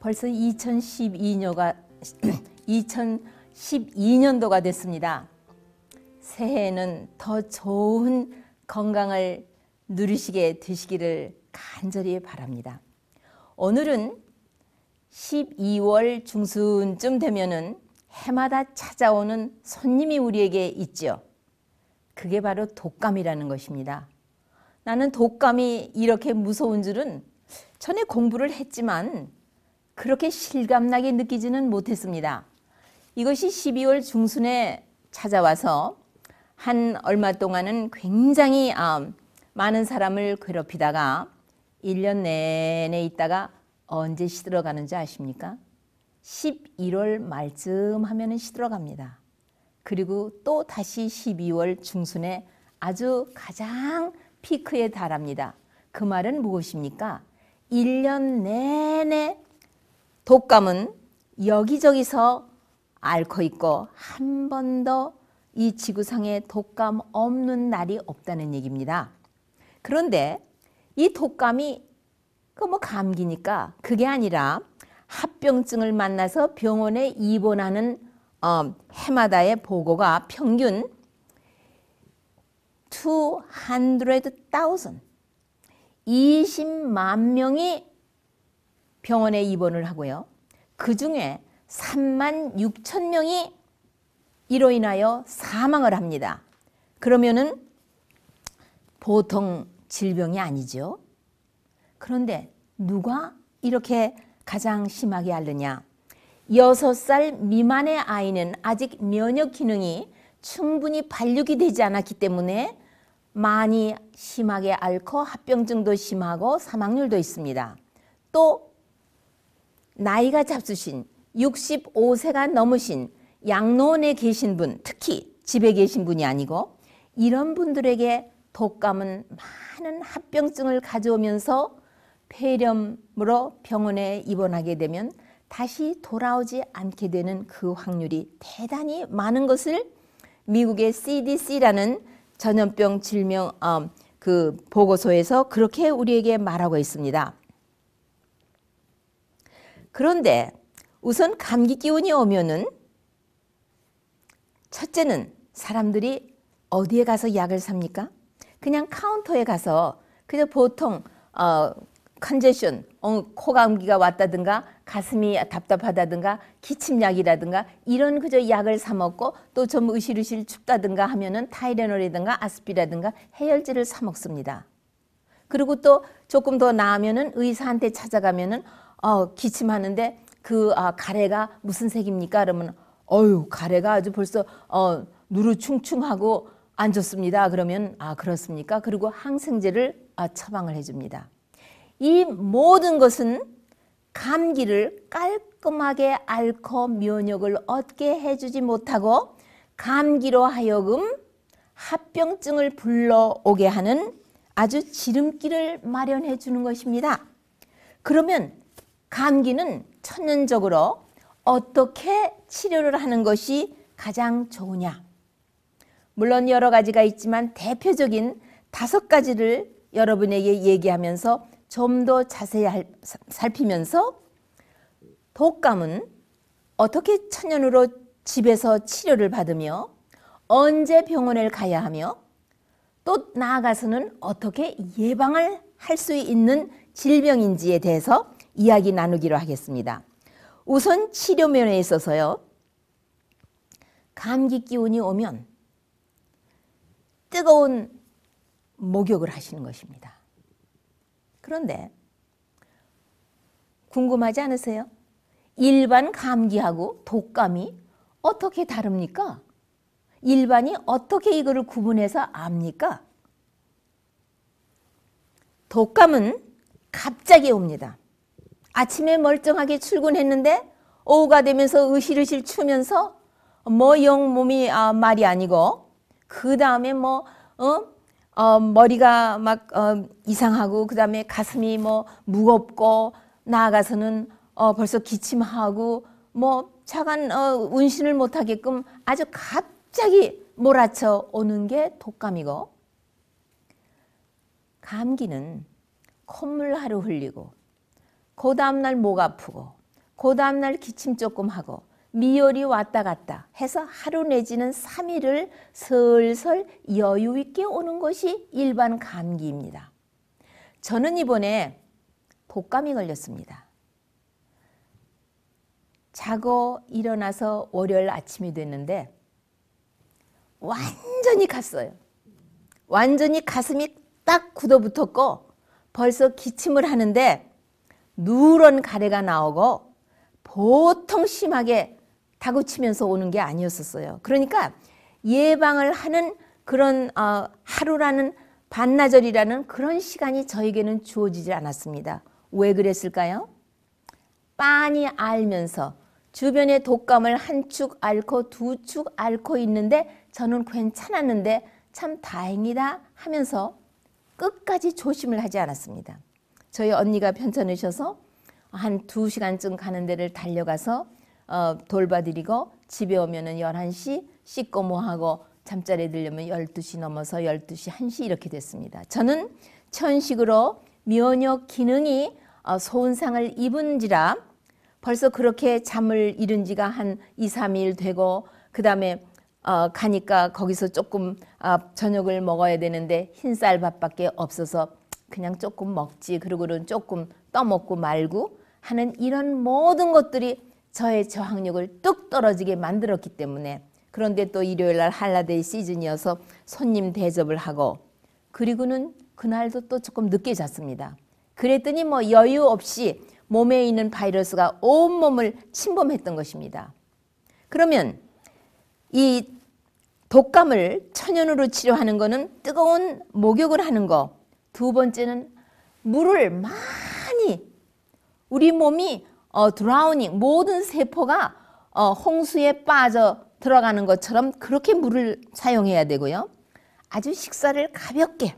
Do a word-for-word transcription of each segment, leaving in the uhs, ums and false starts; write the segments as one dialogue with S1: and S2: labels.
S1: 벌써 이천십이 년가, 이천십이 년도가 됐습니다. 새해에는 더 좋은 건강을 누리시게 되시기를 간절히 바랍니다. 오늘은 십이월 중순쯤 되면은 해마다 찾아오는 손님이 우리에게 있죠. 그게 바로 독감이라는 것입니다. 나는 독감이 이렇게 무서운 줄은 전에 공부를 했지만 그렇게 실감나게 느끼지는 못했습니다. 이것이 십이월 중순에 찾아와서 한 얼마 동안은 굉장히 많은 사람을 괴롭히다가 일 년 내내 있다가 언제 시들어가는지 아십니까? 십일월 말쯤 하면 시들어갑니다. 그리고 또 다시 십이월 중순에 아주 가장 피크에 달합니다. 그 말은 무엇입니까? 일 년 내내 독감은 여기저기서 앓고 있고 한 번도 이 지구상에 독감 없는 날이 없다는 얘기입니다. 그런데 이 독감이 그 뭐 감기니까 그게 아니라 합병증을 만나서 병원에 입원하는 어, 해마다의 보고가 평균 이백오십만 이십만 명이 병원에 입원을 하고요. 그 중에 삼만 육천 명이 이로 인하여 사망을 합니다. 그러면은 보통 질병이 아니죠. 그런데 누가 이렇게 가장 심하게 앓느냐? 여섯 살 미만의 아이는 아직 면역 기능이 충분히 발육이 되지 않았기 때문에 많이 심하게 앓고 합병증도 심하고 사망률도 있습니다. 또 나이가 잡수신 육십오 세가 넘으신 양로원에 계신 분, 특히 집에 계신 분이 아니고 이런 분들에게 독감은 많은 합병증을 가져오면서 폐렴으로 병원에 입원하게 되면 다시 돌아오지 않게 되는 그 확률이 대단히 많은 것을 미국의 씨디씨라는 전염병 질병 어, 그 보고서에서 그렇게 우리에게 말하고 있습니다. 그런데 우선 감기 기운이 오면은 첫째는 사람들이 어디에 가서 약을 삽니까? 그냥 카운터에 가서 그저 보통 어, 컨제션, 어, 코감기가 왔다든가 가슴이 답답하다든가 기침약이라든가 이런 그저 약을 사 먹고 또 좀 으실으실 춥다든가 하면은 타이레놀이든가 아스피라든가 해열제를 사 먹습니다. 그리고 또 조금 더 나으면은 의사한테 찾아가면은 어, 기침하는데 그 아, 가래가 무슨 색입니까? 그러면 어유 가래가 아주 벌써 어, 누르충충하고 안 좋습니다. 그러면 아 그렇습니까? 그리고 항생제를 아, 처방을 해줍니다. 이 모든 것은 감기를 깔끔하게 앓고 면역을 얻게 해주지 못하고 감기로 하여금 합병증을 불러오게 하는 아주 지름길을 마련해 주는 것입니다. 그러면 감기는 천연적으로 어떻게 치료를 하는 것이 가장 좋으냐? 물론 여러 가지가 있지만 대표적인 다섯 가지를 여러분에게 얘기하면서 좀 더 자세히 살피면서 독감은 어떻게 천연으로 집에서 치료를 받으며 언제 병원에 가야 하며 또 나아가서는 어떻게 예방을 할 수 있는 질병인지에 대해서 이야기 나누기로 하겠습니다. 우선 치료 면에 있어서요. 감기 기운이 오면 뜨거운 목욕을 하시는 것입니다. 그런데 궁금하지 않으세요? 일반 감기하고 독감이 어떻게 다릅니까? 일반이 어떻게 이거를 구분해서 압니까? 독감은 갑자기 옵니다. 아침에 멀쩡하게 출근했는데 오후가 되면서 으실으실 추면서 뭐 영 몸이 아, 말이 아니고 그 다음에 뭐 어? 어, 머리가 막 어, 이상하고 그 다음에 가슴이 뭐 무겁고 나아가서는 어, 벌써 기침하고 뭐 차간 어, 운신을 못하게끔 아주 갑자기 몰아쳐 오는 게 독감이고 감기는 콧물 하루 흘리고 그 다음날 목 아프고 그 다음날 기침 조금 하고 미열이 왔다 갔다 해서 하루 내지는 삼 일을 슬슬 여유 있게 오는 것이 일반 감기입니다. 저는 이번에 독감이 걸렸습니다. 자고 일어나서 월요일 아침이 됐는데 완전히 갔어요. 완전히 가슴이 딱 굳어붙었고 벌써 기침을 하는데 누런 가래가 나오고 보통 심하게 다구치면서 오는 게 아니었었어요. 그러니까 예방을 하는 그런 어, 하루라는 반나절이라는 그런 시간이 저에게는 주어지지 않았습니다. 왜 그랬을까요? 빤히 알면서 주변에 독감을 한 축 앓고 두 축 앓고 있는데 저는 괜찮았는데 참 다행이다 하면서 끝까지 조심을 하지 않았습니다. 저희 언니가 편찮으셔서 한 두 시간쯤 가는 데를 달려가서 어, 돌봐드리고 집에 오면은 열한 시 씻고 뭐하고 잠자리에 들려면 열두 시 넘어서 열두 시, 한 시 이렇게 됐습니다. 저는 천식으로 면역 기능이 어, 손상을 입은지라 벌써 그렇게 잠을 이룬 지가 한 이, 삼 일 되고 그 다음에 어, 가니까 거기서 조금 어, 저녁을 먹어야 되는데 흰쌀밥밖에 없어서 그냥 조금 먹지 그러고는 조금 떠먹고 말고 하는 이런 모든 것들이 저의 저항력을 뚝 떨어지게 만들었기 때문에 그런데 또 일요일날 할라데이 시즌이어서 손님 대접을 하고 그리고는 그날도 또 조금 늦게 잤습니다. 그랬더니 뭐 여유 없이 몸에 있는 바이러스가 온몸을 침범했던 것입니다. 그러면 이 독감을 천연으로 치료하는 거는 뜨거운 목욕을 하는 거, 두 번째는 물을 많이 우리 몸이 어, 드라우닝 모든 세포가 어, 홍수에 빠져 들어가는 것처럼 그렇게 물을 사용해야 되고요. 아주 식사를 가볍게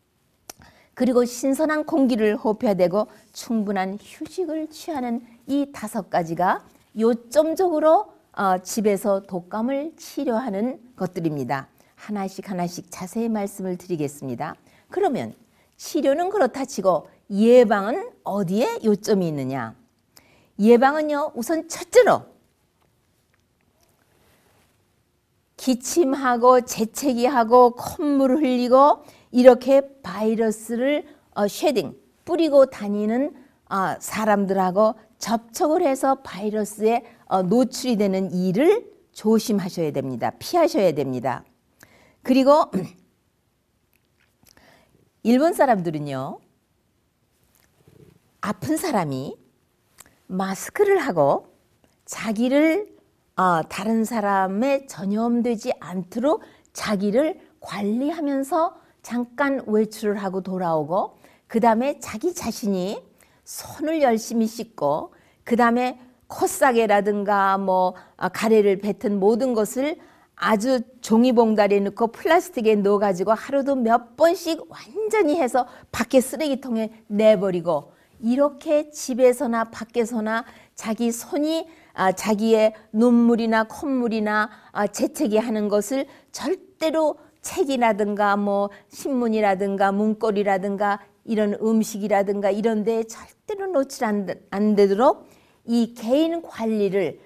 S1: 그리고 신선한 공기를 호흡해야 되고 충분한 휴식을 취하는 이 다섯 가지가 요점적으로 어, 집에서 독감을 치료하는 것들입니다. 하나씩 하나씩 자세히 말씀을 드리겠습니다. 그러면 치료는 그렇다 치고 예방은 어디에 요점이 있느냐? 예방은요, 우선 첫째로 기침하고 재채기하고 콧물을 흘리고 이렇게 바이러스를 어, 쉐딩, 뿌리고 다니는 어, 사람들하고 접촉을 해서 바이러스에 어, 노출이 되는 일을 조심하셔야 됩니다. 피하셔야 됩니다. 그리고 일본 사람들은요, 아픈 사람이 마스크를 하고 자기를 어, 다른 사람에 전염되지 않도록 자기를 관리하면서 잠깐 외출을 하고 돌아오고 그 다음에 자기 자신이 손을 열심히 씻고 그 다음에 콧사계라든가 뭐 가래를 뱉은 모든 것을 아주 종이봉다리에 넣고 플라스틱에 넣어가지고 하루도 몇 번씩 완전히 해서 밖에 쓰레기통에 내버리고 이렇게 집에서나 밖에서나 자기 손이 아, 자기의 눈물이나 콧물이나 아, 재채기 하는 것을 절대로 책이라든가 뭐 신문이라든가 문고리라든가 이런 음식이라든가 이런 데에 절대로 노출 안, 안 되도록 이 개인 관리를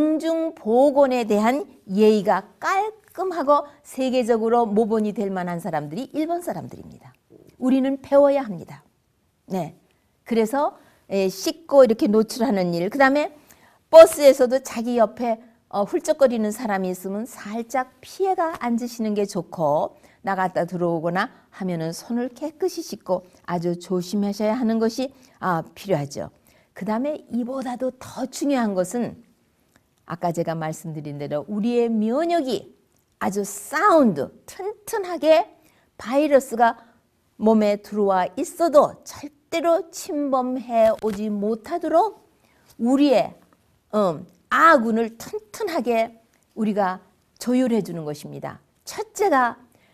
S1: 공중보건에 대한 예의가 깔끔하고 세계적으로 모본이 될 만한 사람들이 일본 사람들입니다. 우리는 배워야 합니다. 네, 그래서 씻고 이렇게 노출하는 일, 그 다음에 버스에서도 자기 옆에 어, 훌쩍거리는 사람이 있으면 살짝 피해가 앉으시는 게 좋고 나갔다 들어오거나 하면은 손을 깨끗이 씻고 아주 조심하셔야 하는 것이 아, 필요하죠. 그 다음에 이보다도 더 중요한 것은 아까 제가 말씀드린 대로 우리의 면역이 아주 사운드, 튼튼하게 바이러스가 몸에 들어와 있어도 절대로 침범해 오지 못하도록 우리의 음, 아군을 튼튼하게 우리가 조율해 주는 것입니다. 첫째가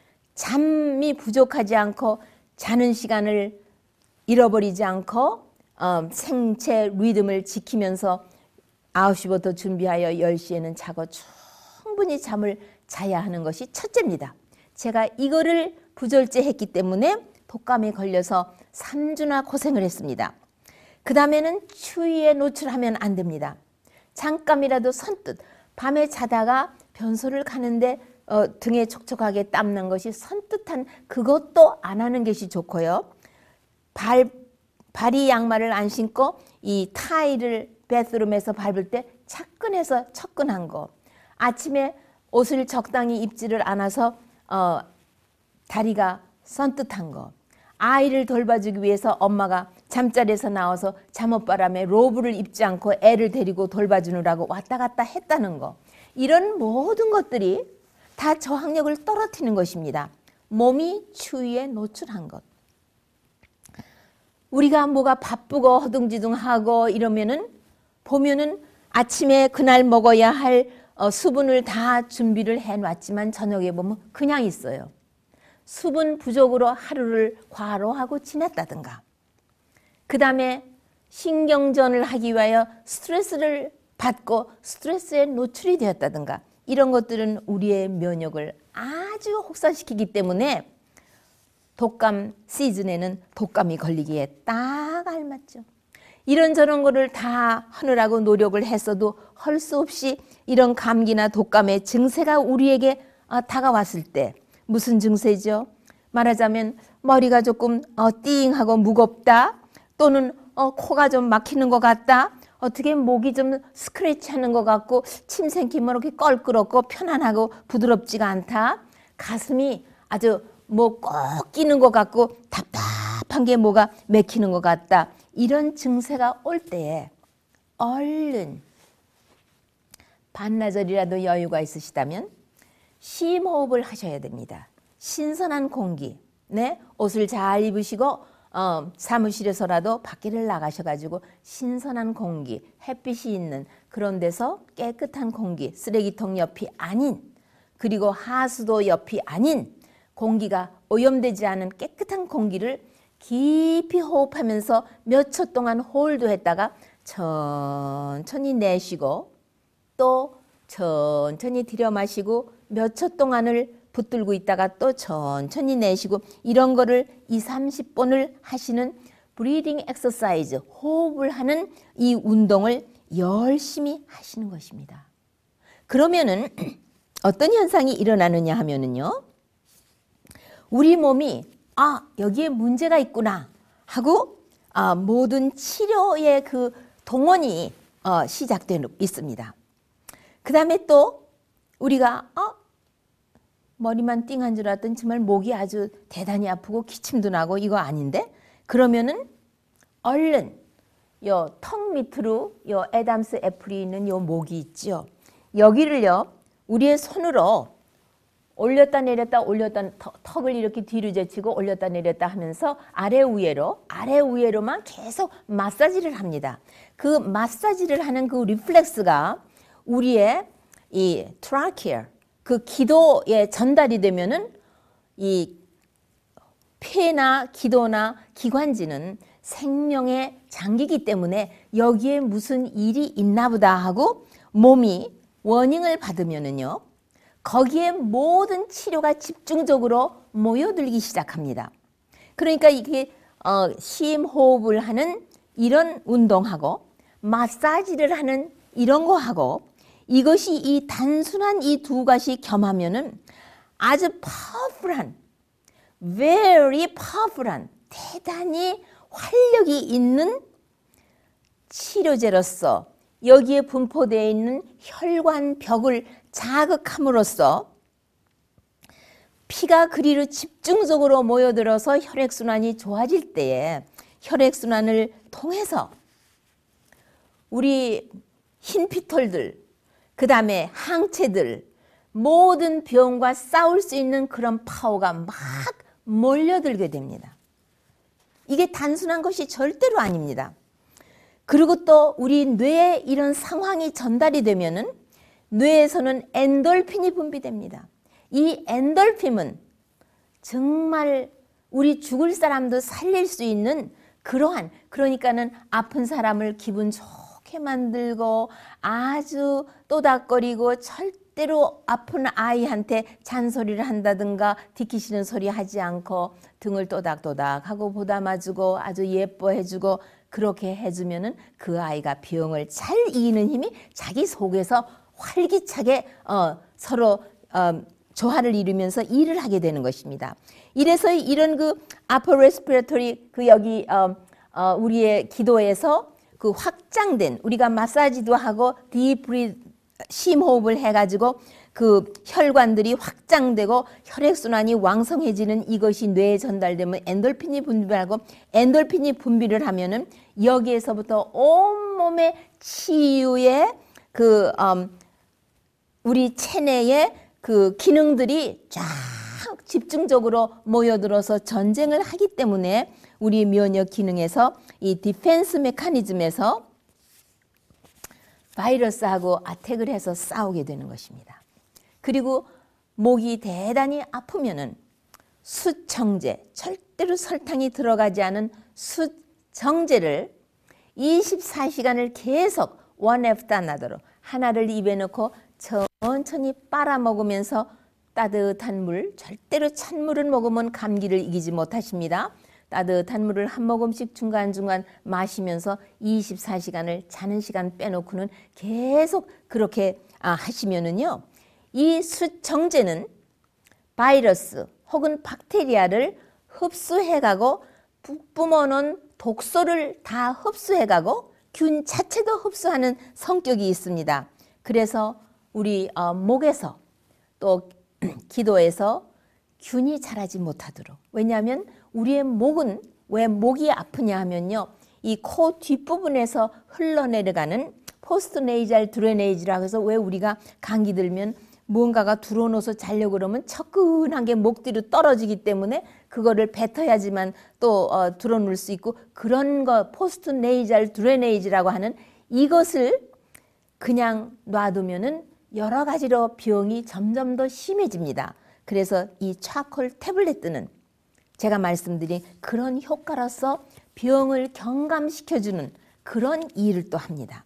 S1: 잠이 부족하지 않고 자는 시간을 잃어버리지 않고 어, 생체 리듬을 지키면서 아홉 시부터 준비하여 열 시에는 자고 충분히 잠을 자야 하는 것이 첫째입니다. 제가 이거를 부절제했기 때문에 독감에 걸려서 삼 주나 고생을 했습니다. 그 다음에는 추위에 노출하면 안 됩니다. 잠깐이라도 선뜻 밤에 자다가 변소를 가는데 어, 등에 촉촉하게 땀난 것이 선뜻한 그것도 안 하는 것이 좋고요. 발, 발이 양말을 안 신고 이 타일을 베스룸에서 밟을 때 차끈해서 척근한 거. 아침에 옷을 적당히 입지를 않아서 어, 다리가 선뜻한 거. 아이를 돌봐주기 위해서 엄마가 잠자리에서 나와서 잠옷바람에 로브를 입지 않고 애를 데리고 돌봐주느라고 왔다 갔다 했다는 거. 이런 모든 것들이 다 저항력을 떨어뜨리는 것입니다. 몸이 추위에 노출한 것. 우리가 뭐가 바쁘고 허둥지둥하고 이러면은 보면은 아침에 그날 먹어야 할 어, 수분을 다 준비를 해놨지만 저녁에 보면 그냥 있어요. 수분 부족으로 하루를 과로하고 지냈다든가. 그 다음에 신경전을 하기 위하여 스트레스를 받고 스트레스에 노출이 되었다든가. 이런 것들은 우리의 면역을 아주 혹사시키기 때문에 독감 시즌에는 독감이 걸리기에 딱 알맞죠. 이런저런 거를 다 하느라고 노력을 했어도 할 수 없이 이런 감기나 독감의 증세가 우리에게 다가왔을 때 무슨 증세죠? 말하자면 머리가 조금 어, 띵하고 무겁다, 또는 어, 코가 좀 막히는 것 같다, 어떻게 목이 좀 스크래치하는 것 같고 침 생기면 이렇게 껄끄럽고 편안하고 부드럽지가 않다, 가슴이 아주 뭐 꼭 끼는 것 같고 답답한 게 뭐가 맥히는 것 같다, 이런 증세가 올 때에 얼른 반나절이라도 여유가 있으시다면 심호흡을 하셔야 됩니다. 신선한 공기, 네, 옷을 잘 입으시고 어, 사무실에서라도 밖에를 나가셔가지고 신선한 공기, 햇빛이 있는 그런 데서 깨끗한 공기, 쓰레기통 옆이 아닌, 그리고 하수도 옆이 아닌 공기가 오염되지 않은 깨끗한 공기를 깊이 호흡하면서 몇 초 동안 홀드했다가 천천히 내쉬고 또 천천히 들여 마시고 몇 초 동안을 붙들고 있다가 또 천천히 내쉬고, 이런 거를 이삼십 번을 하시는 브리딩 엑서사이즈, 호흡을 하는 이 운동을 열심히 하시는 것입니다. 그러면은 어떤 현상이 일어나느냐 하면은요, 우리 몸이 아, 여기에 문제가 있구나 하고 아, 모든 치료의 그 동원이 어, 시작되어 있습니다. 그 다음에 또 우리가 어, 머리만 띵한 줄 알았더니 정말 목이 아주 대단히 아프고 기침도 나고 이거 아닌데? 그러면은 얼른 요 턱 밑으로 요 애담스 애플이 있는 요 목이 있죠. 여기를요 우리의 손으로 올렸다 내렸다 올렸다, 턱을 이렇게 뒤로 제치고 올렸다 내렸다 하면서 아래 위로 아래 위로만 계속 마사지를 합니다. 그 마사지를 하는 그 리플렉스가 우리의 이 트라키아, 그 기도에 전달이 되면은 이 폐나 기도나 기관지는 생명의 장기이기 때문에 여기에 무슨 일이 있나 보다 하고 몸이 워닝을 받으면은요, 거기에 모든 치료가 집중적으로 모여들기 시작합니다. 그러니까 이게 어, 심호흡을 하는 이런 운동하고 마사지를 하는 이런 거 하고, 이것이 이 단순한 이 두 가지 겸하면은 아주 파워풀한, very powerful한, 대단히 활력이 있는 치료제로서 여기에 분포되어 있는 혈관벽을 자극함으로써 피가 그리로 집중적으로 모여들어서 혈액순환이 좋아질 때에 혈액순환을 통해서 우리 흰피털들, 그 다음에 항체들, 모든 병과 싸울 수 있는 그런 파워가 막 몰려들게 됩니다. 이게 단순한 것이 절대로 아닙니다. 그리고 또 우리 뇌에 이런 상황이 전달이 되면은 뇌에서는 엔돌핀이 분비됩니다. 이 엔돌핀은 정말 우리 죽을 사람도 살릴 수 있는 그러한, 그러니까는 아픈 사람을 기분 좋게 만들고 아주 또닥거리고 절대로 아픈 아이한테 잔소리를 한다든가 디키시는 소리 하지 않고 등을 또닥또닥 하고 보담아주고 아주 예뻐해주고 그렇게 해주면은 그 아이가 병을 잘 이기는 힘이 자기 속에서 활기차게 어, 서로 어, 조화를 이루면서 일을 하게 되는 것입니다. 이래서 이런 그 upper respiratory 그 여기 어, 어, 우리의 기도에서 그 확장된 우리가 마사지도 하고 deep breath 심호흡을 해가지고 그 혈관들이 확장되고 혈액순환이 왕성해지는 이것이 뇌에 전달되면 엔돌핀이 분비하고 엔돌핀이 분비를 하면은 여기에서부터 온몸의 치유의 그 음, 우리 체내의 그 기능들이 쫙 집중적으로 모여들어서 전쟁을 하기 때문에 우리 면역 기능에서 이 디펜스 메커니즘에서 바이러스하고 아택을 해서 싸우게 되는 것입니다. 그리고 목이 대단히 아프면은 숫정제, 절대로 설탕이 들어가지 않은 숫정제를 이십사 시간을 계속 one after another로 하나를 입에 넣고 천천히 빨아먹으면서 따뜻한 물, 절대로 찬물을 먹으면 감기를 이기지 못하십니다. 따뜻한 물을 한 모금씩 중간중간 마시면서 이십사 시간을 자는 시간 빼놓고는 계속 그렇게 아, 하시면은요. 이 숫정제는 바이러스 혹은 박테리아를 흡수해가고 뿜어놓은 독소를 다 흡수해가고 균 자체도 흡수하는 성격이 있습니다. 그래서 우리 어, 목에서 또 기도에서 균이 자라지 못하도록. 왜냐하면 우리의 목은 왜 목이 아프냐 하면요. 이 코 뒷부분에서 흘러내려가는 포스트 네이잘 드레네이지라고 해서 왜 우리가 감기 들면 뭔가가 들어놓아서 자려고 그러면 척근한 게 목 뒤로 떨어지기 때문에 그거를 뱉어야지만 또 어, 들어놓을 수 있고 그런 거 포스트 네이잘 드레네이지라고 하는 이것을 그냥 놔두면은 여러 가지로 병이 점점 더 심해집니다. 그래서 이 차콜 태블릿들은 제가 말씀드린 그런 효과로서 병을 경감시켜주는 그런 일을 또 합니다.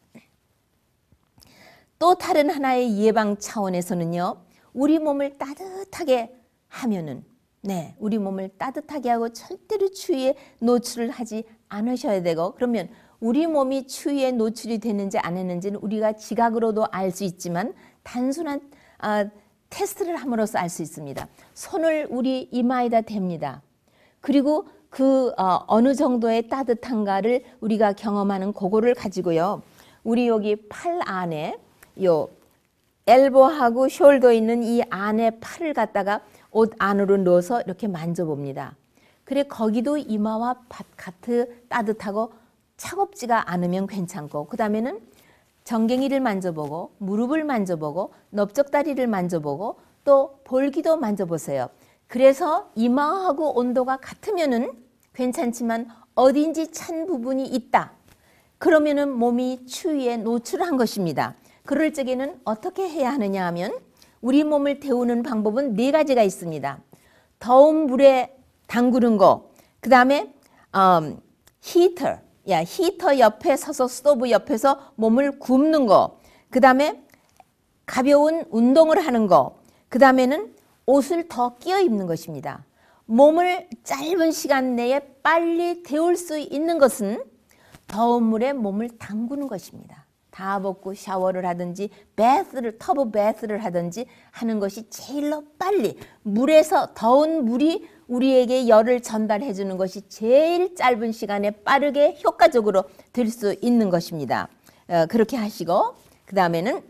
S1: 또 다른 하나의 예방 차원에서는요. 우리 몸을 따뜻하게 하면은 네, 우리 몸을 따뜻하게 하고 절대로 추위에 노출을 하지 않으셔야 되고 그러면 우리 몸이 추위에 노출이 됐는지 안 했는지는 우리가 지각으로도 알 수 있지만 단순한 아, 테스트를 함으로써 알 수 있습니다. 손을 우리 이마에다 댑니다. 그리고 그 어, 어느 정도의 따뜻한가를 우리가 경험하는 그거를 가지고요. 우리 여기 팔 안에 요 엘보하고 숄더 있는 이 안에 팔을 갖다가 옷 안으로 넣어서 이렇게 만져봅니다. 그래 거기도 이마와 바깥이 따뜻하고 차갑지가 않으면 괜찮고 그 다음에는 정갱이를 만져보고 무릎을 만져보고 넓적다리를 만져보고 또 볼기도 만져보세요. 그래서 이마하고 온도가 같으면은 괜찮지만 어딘지 찬 부분이 있다. 그러면은 몸이 추위에 노출한 것입니다. 그럴 적에는 어떻게 해야 하느냐 하면 우리 몸을 데우는 방법은 네 가지가 있습니다. 더운 물에 담그는 거, 그 다음에 음, 히터, 야 히터 옆에 서서 스토브 옆에서 몸을 굽는 거, 그 다음에 가벼운 운동을 하는 거, 그 다음에는 옷을 더 끼어 입는 것입니다. 몸을 짧은 시간 내에 빨리 데울 수 있는 것은 더운 물에 몸을 담그는 것입니다. 다 벗고 샤워를 하든지 베스를 터브 베스를 하든지 하는 것이 제일로 빨리 물에서 더운 물이 우리에게 열을 전달해 주는 것이 제일 짧은 시간에 빠르게 효과적으로 될 수 있는 것입니다. 어, 그렇게 하시고 그 다음에는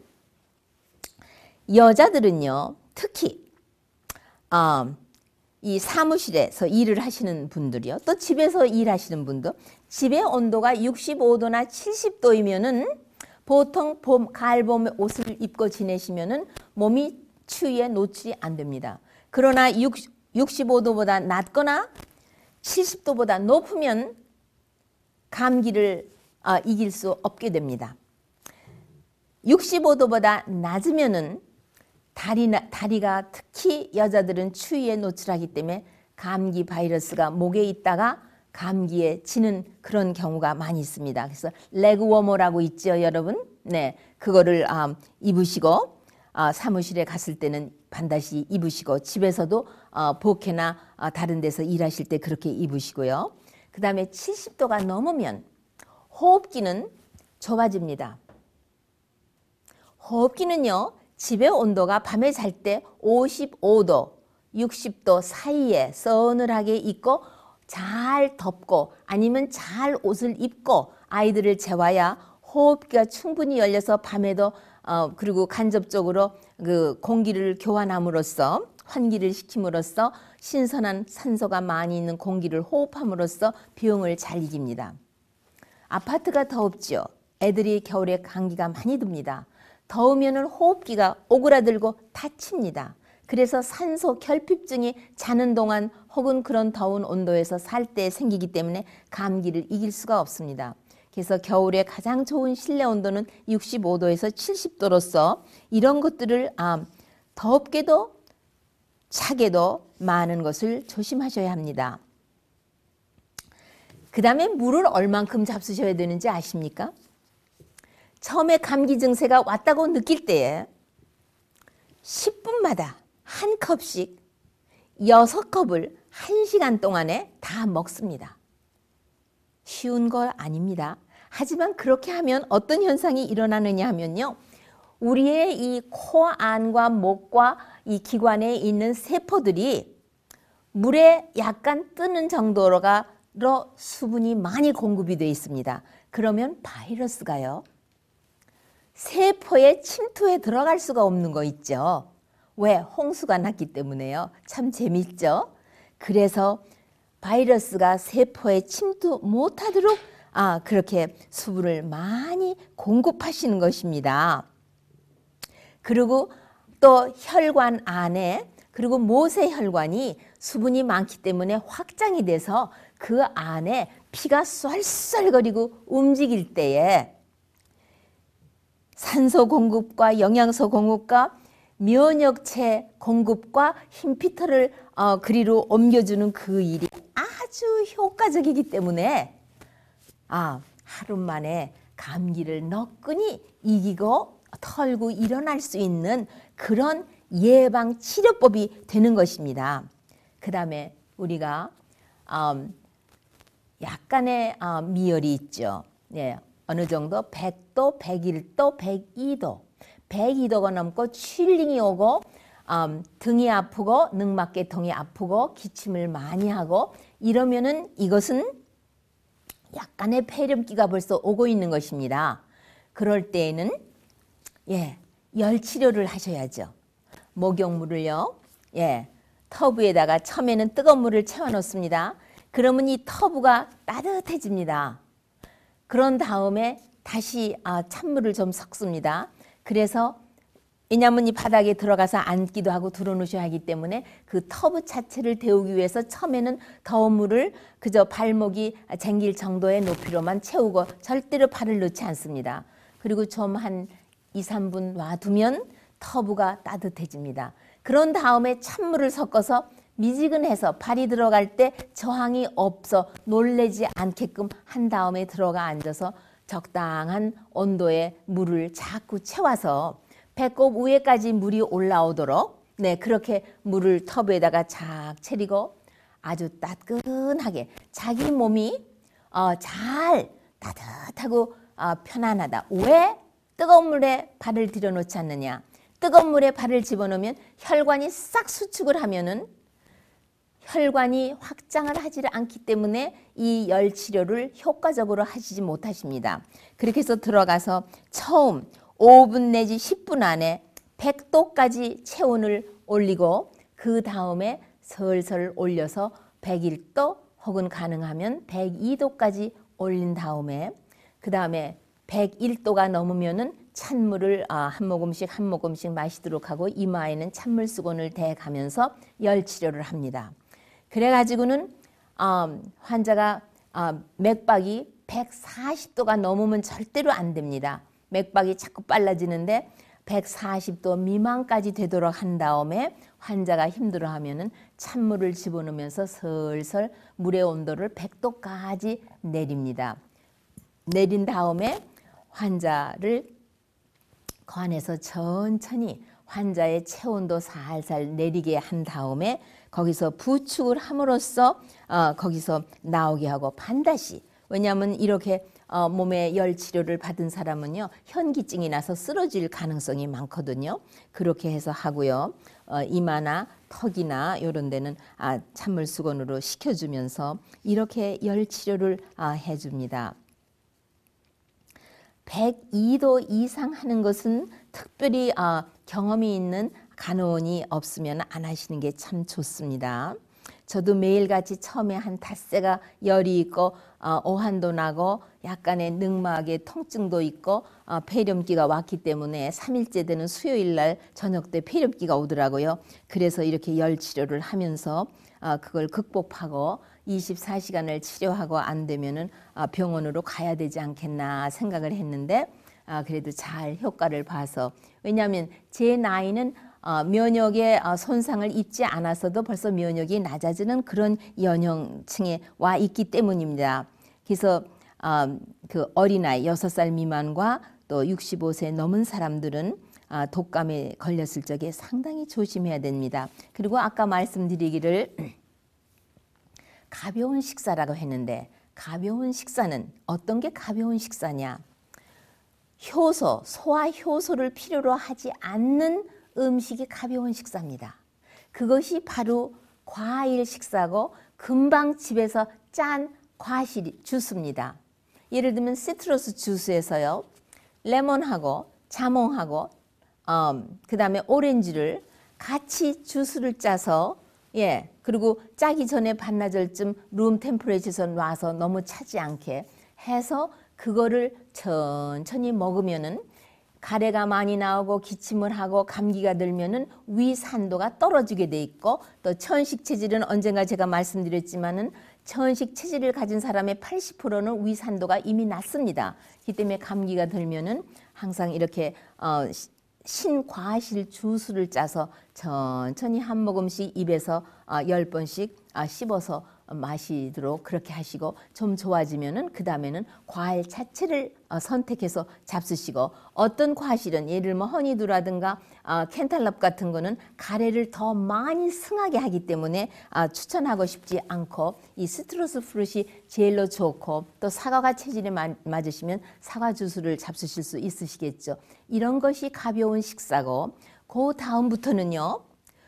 S1: 여자들은요 특히 어, 이 사무실에서 일을 하시는 분들이요 또 집에서 일하시는 분도 집의 온도가 육십오 도나 칠십 도이면은 보통 봄, 가을, 봄에 옷을 입고 지내시면은 몸이 추위에 노출이 안 됩니다. 그러나 육십오 도보다 낮거나 칠십 도보다 높으면 감기를 어, 이길 수 없게 됩니다. 육십오 도보다 낮으면은 다리나, 다리가 특히 여자들은 추위에 노출하기 때문에 감기 바이러스가 목에 있다가 감기에 지는 그런 경우가 많이 있습니다. 그래서 레그워머라고 있죠, 여러분. 네, 그거를 아, 입으시고 아, 사무실에 갔을 때는 반드시 입으시고 집에서도 아, 복해나 아, 다른 데서 일하실 때 그렇게 입으시고요. 그 다음에 칠십 도가 넘으면 호흡기는 좁아집니다. 호흡기는요, 집의 온도가 밤에 잘 때 오십오 도, 육십 도 사이에 서늘하게 있고 잘 덮고 아니면 잘 옷을 입고 아이들을 재워야 호흡기가 충분히 열려서 밤에도 어, 그리고 간접적으로 그 공기를 교환함으로써 환기를 시킴으로써 신선한 산소가 많이 있는 공기를 호흡함으로써 병을 잘 이깁니다. 아파트가 더웁지요. 애들이 겨울에 감기가 많이 듭니다. 더우면 호흡기가 오그라들고 다칩니다. 그래서 산소 결핍증이 자는 동안 혹은 그런 더운 온도에서 살 때 생기기 때문에 감기를 이길 수가 없습니다. 그래서 겨울에 가장 좋은 실내 온도는 육십오 도에서 칠십 도로서 이런 것들을 아, 덥게도 차게도 많은 것을 조심하셔야 합니다. 그 다음에 물을 얼만큼 잡수셔야 되는지 아십니까? 처음에 감기 증세가 왔다고 느낄 때에 십 분마다 한 컵씩 여섯 컵을 한 시간 동안에 다 먹습니다. 쉬운 거 아닙니다. 하지만 그렇게 하면 어떤 현상이 일어나느냐 하면요. 우리의 이 코 안과 목과 이 기관에 있는 세포들이 물에 약간 뜨는 정도로가 수분이 많이 공급이 되어 있습니다. 그러면 바이러스가요. 세포에 침투해 들어갈 수가 없는 거 있죠. 왜? 홍수가 났기 때문에요. 참 재밌죠? 그래서 바이러스가 세포에 침투 못하도록 아, 그렇게 수분을 많이 공급하시는 것입니다. 그리고 또 혈관 안에 그리고 모세혈관이 수분이 많기 때문에 확장이 돼서 그 안에 피가 쏠쏠거리고 움직일 때에 산소 공급과 영양소 공급과 면역체 공급과 흰피터를 어, 그리로 옮겨주는 그 일이 아주 효과적이기 때문에 아, 하루 만에 감기를 너끈히 이기고 털고 일어날 수 있는 그런 예방 치료법이 되는 것입니다. 그 다음에 우리가 음, 약간의 어, 미열이 있죠. 네, 어느 정도 백 도, 백일 도, 백이 도, 백이 도가 넘고 칠링이 오고 음, 등이 아프고 늑막계통이 아프고 기침을 많이 하고 이러면은 이것은 약간의 폐렴기가 벌써 오고 있는 것입니다. 그럴 때에는 예, 열 치료를 하셔야죠. 목욕물을요. 예, 터브에다가 처음에는 뜨거운 물을 채워 놓습니다. 그러면 이 터브가 따뜻해집니다. 그런 다음에 다시 아, 찬물을 좀 섞습니다. 그래서 왜냐하면 이 바닥에 들어가서 앉기도 하고 들어놓으셔야 하기 때문에 그 터브 자체를 데우기 위해서 처음에는 더운 물을 그저 발목이 쟁길 정도의 높이로만 채우고 절대로 발을 넣지 않습니다. 그리고 좀 한 이, 삼 분 놔두면 터브가 따뜻해집니다. 그런 다음에 찬물을 섞어서 미지근해서 발이 들어갈 때 저항이 없어 놀래지 않게끔 한 다음에 들어가 앉아서 적당한 온도의 물을 자꾸 채워서 배꼽 위에까지 물이 올라오도록 네, 그렇게 물을 터브에다가 착 채리고 아주 따끈하게 자기 몸이 어, 잘 따뜻하고 어, 편안하다. 왜 뜨거운 물에 발을 들여놓지 않느냐? 뜨거운 물에 발을 집어넣으면 혈관이 싹 수축을 하면은 혈관이 확장을 하지 않기 때문에 이 열 치료를 효과적으로 하시지 못하십니다. 그렇게 해서 들어가서 처음 오 분 내지 십 분 안에 백 도까지 체온을 올리고 그 다음에 설설 올려서 백일 도 혹은 가능하면 백이 도까지 올린 다음에 그 다음에 백일 도가 넘으면은 찬물을 한 모금씩 한 모금씩 마시도록 하고 이마에는 찬물 수건을 대가면서 열 치료를 합니다. 그래가지고는 어, 환자가 어, 맥박이 백사십 도가 넘으면 절대로 안 됩니다. 맥박이 자꾸 빨라지는데 백사십 도 미만까지 되도록 한 다음에 환자가 힘들어하면은 찬물을 집어넣으면서 슬슬 물의 온도를 백 도까지 내립니다. 내린 다음에 환자를 관에서 천천히 환자의 체온도 살살 내리게 한 다음에 거기서 부축을 함으로써 어, 거기서 나오게 하고 반드시 왜냐하면 이렇게 어, 몸에 열 치료를 받은 사람은요 현기증이 나서 쓰러질 가능성이 많거든요. 그렇게 해서 하고요. 어, 이마나 턱이나 이런 데는 아, 찬물 수건으로 식혀주면서 이렇게 열 치료를 아, 해줍니다. 백이 도 이상 하는 것은 특별히 아, 경험이 있는 간호원이 없으면 안 하시는 게 참 좋습니다. 저도 매일같이 처음에 한 닷새가 열이 있고 어, 오한도 나고 약간의 늑막에 통증도 있고 어, 폐렴기가 왔기 때문에 삼 일째 되는 수요일 날 저녁 때 폐렴기가 오더라고요. 그래서 이렇게 열 치료를 하면서 어, 그걸 극복하고 이십사 시간을 치료하고 안 되면은 어, 병원으로 가야 되지 않겠나 생각을 했는데 아, 그래도 잘 효과를 봐서 왜냐하면 제 나이는 어, 면역에 어, 손상을 입지 않았어도 벌써 면역이 낮아지는 그런 연령층에 와 있기 때문입니다. 그래서 어, 그 어린아이 여섯 살 미만과 또 육십오 세 넘은 사람들은 아, 독감에 걸렸을 적에 상당히 조심해야 됩니다. 그리고 아까 말씀드리기를 가벼운 식사라고 했는데 가벼운 식사는 어떤 게 가벼운 식사냐? 효소, 소화 효소를 필요로 하지 않는 음식이 가벼운 식사입니다. 그것이 바로 과일 식사고 금방 집에서 짠 과실 주스입니다. 예를 들면 시트러스 주스에서요. 레몬하고 자몽하고 음, 그 다음에 오렌지를 같이 주스를 짜서 예 그리고 짜기 전에 반나절쯤 룸 템퍼레이처에서 놔서 너무 차지 않게 해서 그거를 천천히 먹으면은 가래가 많이 나오고 기침을 하고 감기가 들면은 위산도가 떨어지게 돼 있고 또 천식 체질은 언젠가 제가 말씀드렸지만은 천식 체질을 가진 사람의 팔십 퍼센트는 위산도가 이미 낮습니다. 그 때문에 감기가 들면은 항상 이렇게 어, 신과실 주스를 짜서 천천히 한 모금씩 입에서 어, 열 번씩 어, 씹어서 마시도록 그렇게 하시고 좀 좋아지면은 그 다음에는 과일 자체를 어, 선택해서 잡수시고 어떤 과실은 예를 뭐 허니두라든가 어, 캔탈럽 같은 거는 가래를 더 많이 승하게 하기 때문에 어, 추천하고 싶지 않고 이 시트러스 프루트이 제일로 좋고 또 사과가 체질에 마, 맞으시면 사과 주스를 잡수실 수 있으시겠죠. 이런 것이 가벼운 식사고 그 다음부터는요.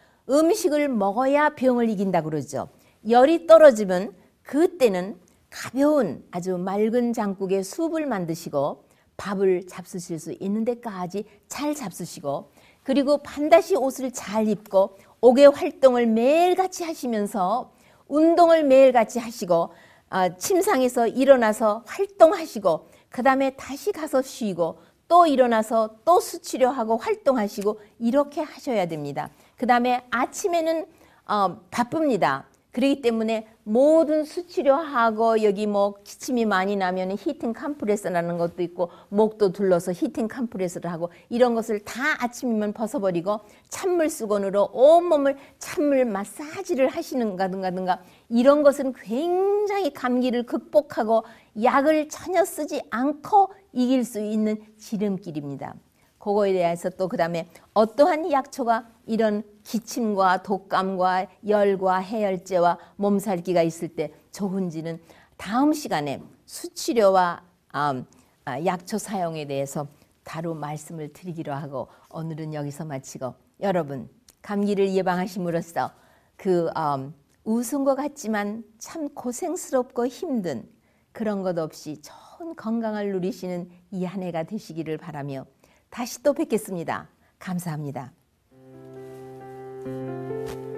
S1: 음식을 먹어야 병을 이긴다 그러죠. 열이 떨어지면 그때는 가벼운 아주 맑은 장국에 숲을 만드시고 밥을 잡수실 수 있는 데까지 잘 잡수시고 그리고 반드시 옷을 잘 입고 옥외 활동을 매일같이 하시면서 운동을 매일같이 하시고 아, 침상에서 일어나서 활동하시고 그 다음에 다시 가서 쉬고 또 일어나서 또 수치료하고 활동하시고 이렇게 하셔야 됩니다. 그 다음에 아침에는 어, 바쁩니다. 그렇기 때문에 모든 수치료하고 여기 뭐 기침이 많이 나면 히팅 컴프레서라는 것도 있고 목도 둘러서 히팅 컴프레서를 하고 이런 것을 다 아침이면 벗어버리고 찬물 수건으로 온몸을 찬물 마사지를 하시는가든가 이런 것은 굉장히 감기를 극복하고 약을 전혀 쓰지 않고 이길 수 있는 지름길입니다. 그거에 대해서 또 그 다음에 어떠한 약초가 이런 기침과 독감과 열과 해열제와 몸살기가 있을 때 좋은지는 다음 시간에 수치료와 음, 아, 약초 사용에 대해서 따로 말씀을 드리기로 하고 오늘은 여기서 마치고 여러분 감기를 예방하심으로써 그 음, 웃은 것 같지만 참 고생스럽고 힘든 그런 것 없이 좋은 건강을 누리시는 이 한 해가 되시기를 바라며 다시 또 뵙겠습니다. 감사합니다.